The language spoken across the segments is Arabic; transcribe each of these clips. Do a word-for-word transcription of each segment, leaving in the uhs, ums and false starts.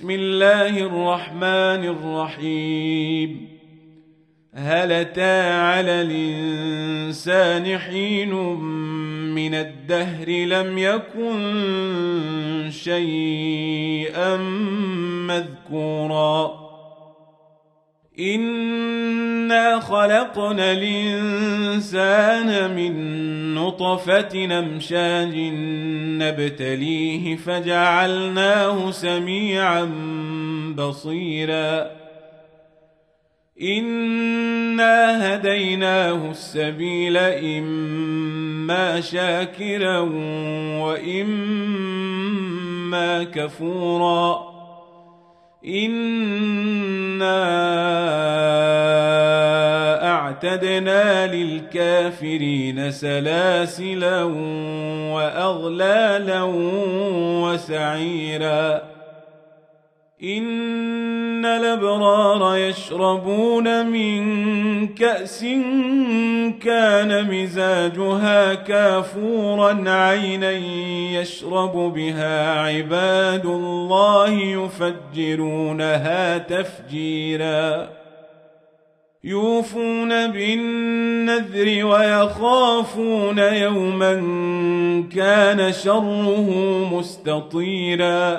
بسم الله الرحمن الرحيم. هل أتى على الإنسان حين من الدهر لم يكن شيئا مذكورا إنا خلقنا الإنسان من نطفة أمشاج نبتليه فجعلناه سميعا بصيرا إنا هديناه السبيل إما شاكرا وإما كفورا إنا أعتدنا للكافرين سلاسلا وأغلالا وسعيرا إن الأبرار يشربون من كأس كان مزاجها كافورا عينا يشرب بها عباد الله يفجرونها تفجيرا يوفون بالنذر ويخافون يوما كان شره مستطيرا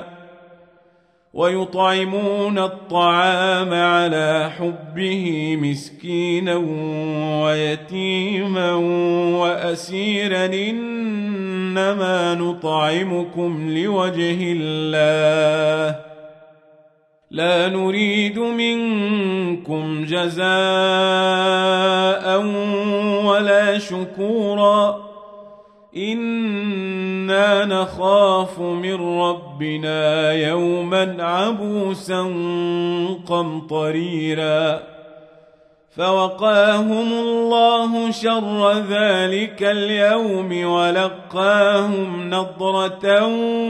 ويطعمون الطعام على حبه مسكينا ويتيما وأسيرا إنما نطعمكم لوجه الله لا نريد منكم جزاء ولا شكورا إنا نخاف من ربنا يوما عبوسا قمطريرا فوقاهم الله شر ذلك اليوم ولقاهم نضرة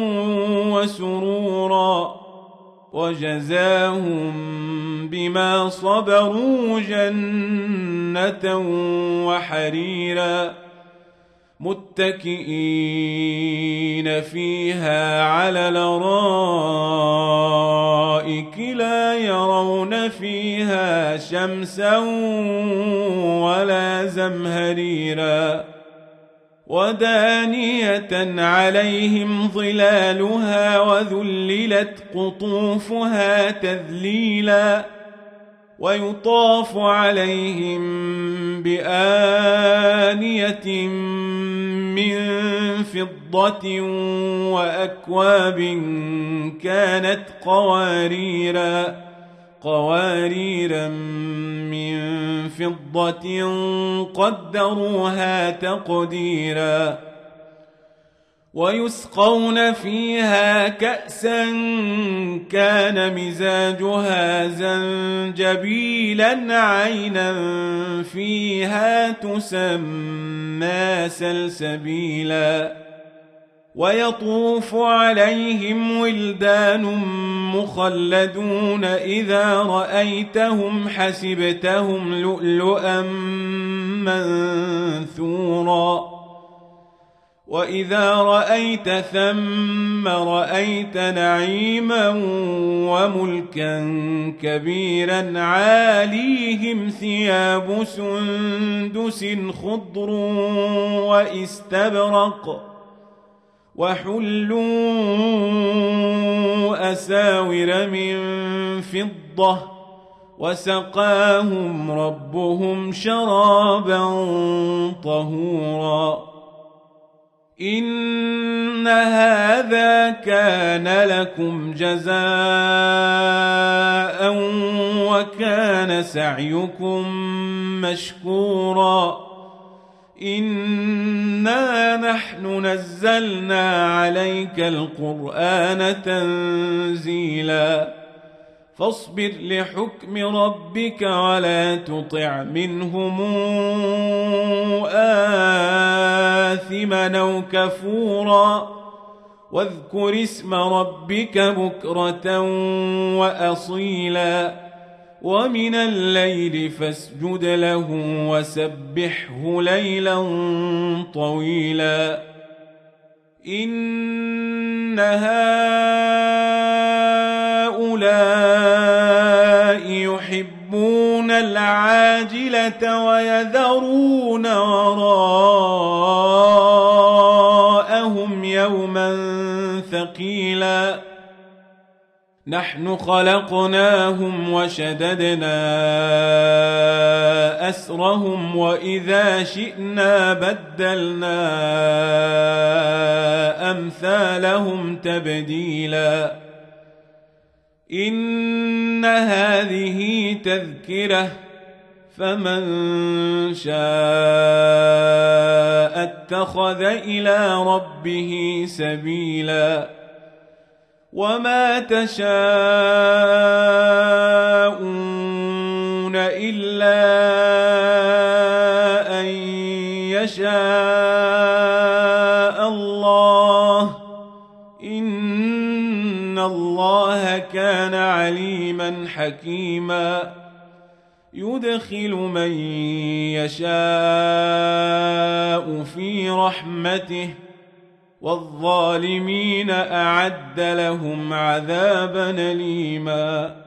وسرورا وجزاهم بما صبروا جنة وحريرا متكئين فيها على الأرائك لا يرون فيها شمسا ولا زمهريرا ودانية عليهم ظلالها وذللت قطوفها تذليلا ويطاف عليهم بآنية من فضة وأكواب كانت قواريرا قواريرا من فضة قدروها تقديرا ويسقون فيها كأسا كان مزاجها زنجبيلا عينا فيها تسمى سلسبيلا ويطوف عليهم ولدان مخلدون إذا رأيتهم حسبتهم لؤلؤا منثورا وإذا رأيت ثم رأيت نعيما وملكا كبيرا عاليهم ثياب سندس خضر واستبرق وحلوا أساور من فضة وسقاهم ربهم شرابا طهورا إن هذا كان لكم جزاء وكان سعيكم مشكورا إنا نحن نزلنا عليك القرآن تنزيلا فاصبر لحكم ربك ولا تطع منهم آثما أو كفورا واذكر اسم ربك بكرة وأصيلا ومن الليل فاسجد له وسبحه ليلا طويلا إن هؤلاء هؤلاء يحبون العاجلة ويذرون وراءهم يوما ثقيلا نحن خلقناهم وشددنا أسرهم وإذا شئنا بدلنا أمثالهم تبديلا إن هذه تذكرة فمن شاء اتخذ إلى ربه سبيلا وما تشاءون إلا أن يشاء الله إن الله كان عليما حكيما يدخل من يشاء في رحمته والظالمين أعد لهم عذابا أليما